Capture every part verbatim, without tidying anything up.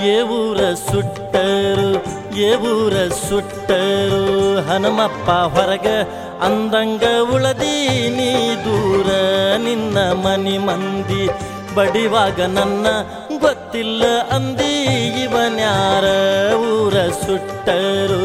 ಏ ಊರ ಸುಟ್ಟರು ಏ ಊರ ಸುಟ್ಟರು ಹನುಮಪ್ಪ ಹೊರಗ ಅಂದಂಗ ಉಳದಿ ನೀ ದೂರ ನಿನ್ನ ಮನಿ ಮಂದಿ ಬಡಿವಾಗ ನನ್ನ ಗೊತ್ತಿಲ್ಲ ಅಂದಿ ಇವನ್ಯಾರ ಊರ ಸುಟ್ಟರು.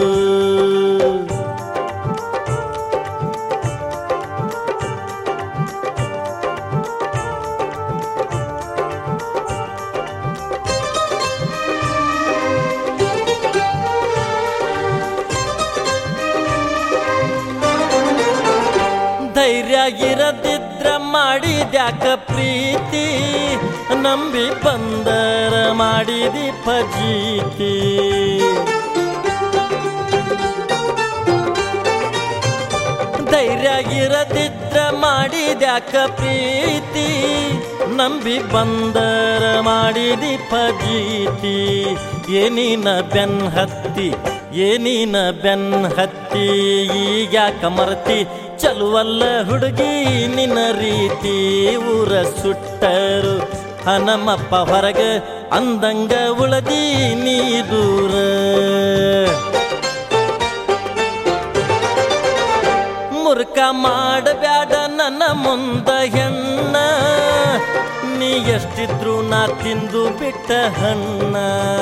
ಧೈರ್ಯ ಇರದಿದ್ರ ಮಾಡಿದ್ಯಾಕ ಪ್ರೀತಿ ನಂಬಿ ಬಂದರ ಮಾಡಿದಿ ಫಜೀತಿ. ಧೈರ್ಯ ಇರದಿದ್ರ ಮಾಡಿದ್ಯಾಕ ಪ್ರೀತಿ ನಂಬಿ ಬಂದರ ಮಾಡಿದಿ ಫಜೀತಿ. ಏನಿನ ಬೆನ್ ಹತ್ತಿ ಏನಿನ ಬೆನ್ ಹತ್ತಿ ಈಗ್ಯಾಕ ಮರ್ತಿ ಚಲುವಲ್ಲ ಹುಡುಗಿ ನಿನ್ನ ರೀತಿ. ಊರ ಸುಟ್ಟರು ಹನುಮಪ್ಪ ಹೊರಗ ಅಂದಂಗ ಉಳದಿ ನೀ ದೂರ. ಮುರ್ಕ ಮಾಡಬ್ಯಾಡ ನನ್ನ ಮುಂದ ಹೆಣ್ಣ ನೀ ಎಷ್ಟಿದ್ರು ನಾ ತಿಂದು ಬಿಟ್ಟ ಹಣ್ಣ.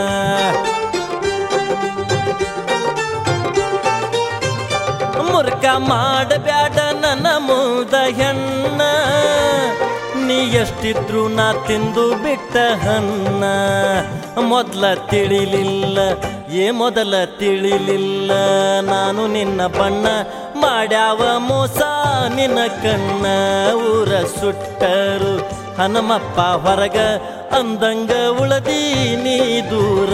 ಮುರ್ಕ ಮಾಡಬ್ಯಾಡ ನನ್ನ ಮುಂದ ಹೆಣ್ಣ ನೀ ಎಷ್ಟಿದ್ರು ನಾ ತಿಂದು ಬಿಟ್ಟ ಹಣ್ಣ. ಮೊದಲ ತಿಳಿಲಿಲ್ಲ ಏ ಮೊದಲ ತಿಳಿಲಿಲ್ಲ ನಾನು ನಿನ್ನ ಬಣ್ಣ ಮಾಡ್ಯಾವ ಮೋಸ ನಿನ್ನ ಕಣ್ಣ. ಊರ ಸುಟ್ಟರು ಹನುಮಪ್ಪ ಹೊರಗ ಅಂದಂಗ ಉಳದಿ ನೀ ದೂರ.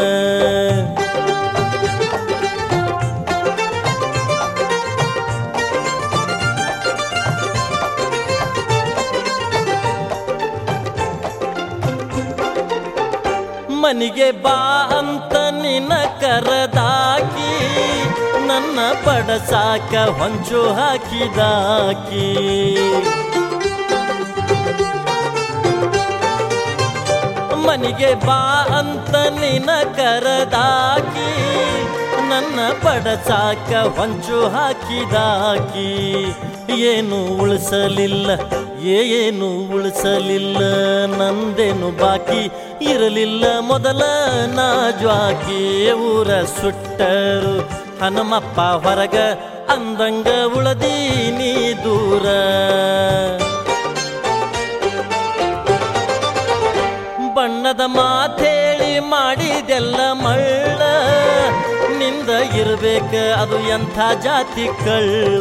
ಮನಿಗೆ ಬಾ ಅಂತ ನಿನ್ನ ಕರದಾಕಿ ನನ್ನ ಬಡಸಾಕ ಹೊಂಚು ಹಾಕಿದಾಕಿ. ಮನಿಗೆ ಬಾ ಅಂತ ನಿನ್ನ ಕರದಾಕಿ ನನ್ನ ಬಡಸಾಕ ಹೊಂಚು ಹಾಕಿದಾಕಿ. ಏನು ಉಳಿಸಲಿಲ್ಲ ಏನು ಉಳಿಸಲಿಲ್ಲ ನಂದೇನು ಬಾಕಿ ಇರಲಿಲ್ಲ ಮೊದಲ ನಾಜ್ವಾಕಿ. ಊರ ಸುಟ್ಟರು ಹನುಮಪ್ಪ ಹೊರಗ ಅಂದಂಗ ಉಳದಿ ನೀ ದೂರ. ಬಣ್ಣದ ಮಾತೇಳಿ ಮಾಡಿದೆಲ್ಲ ಮಳ್ಳ ನಿಂದ ಇರ್ಬೇಕ ಅದು ಎಂಥ ಜಾತಿ ಕಳ್ಳ.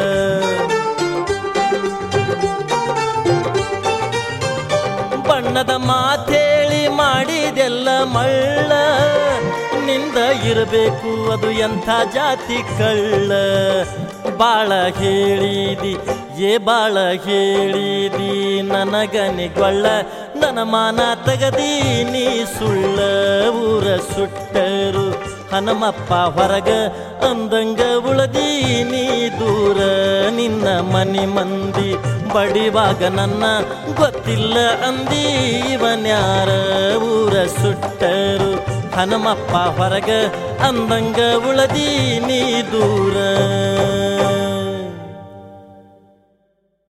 ಬಣ್ಣದ ಮಾತೇಳಿ ಮಾಡಿದೆಲ್ಲ ಮಳ್ಳ ನಿಂದ ಇರಬೇಕು ಅದು ಎಂಥ ಜಾತಿ ಕಳ್ಳ. ಬಾಳ ಹೇಳಿದಿ ಏ ಬಾಳ ಹೇಳಿದಿ ನನಗನಿಗೊಳ್ಳ ನನ್ನ ಮಾನ ತಗದಿ ನೀ ಸುಳ್ಳ. ಊರ ಸುಟ್ಟರು ಹನುಮಪ್ಪ ಹೊರಗ ಅಂದಂಗ ಉಳದಿ ನೀ ದೂರ ನಿನ್ನ ಮನಿ ಮಂದಿ ಬಡಿವಾಗ ನನ್ನ ಗೊತ್ತಿಲ್ಲ ಅಂದಿ ಇವನ್ಯಾರ. ಊರ ಸುಟ್ಟರು ಹನುಮಪ್ಪ ಹೊರಗ ಅಂದಂಗ ಉಳದಿ ನೀ ದೂರ.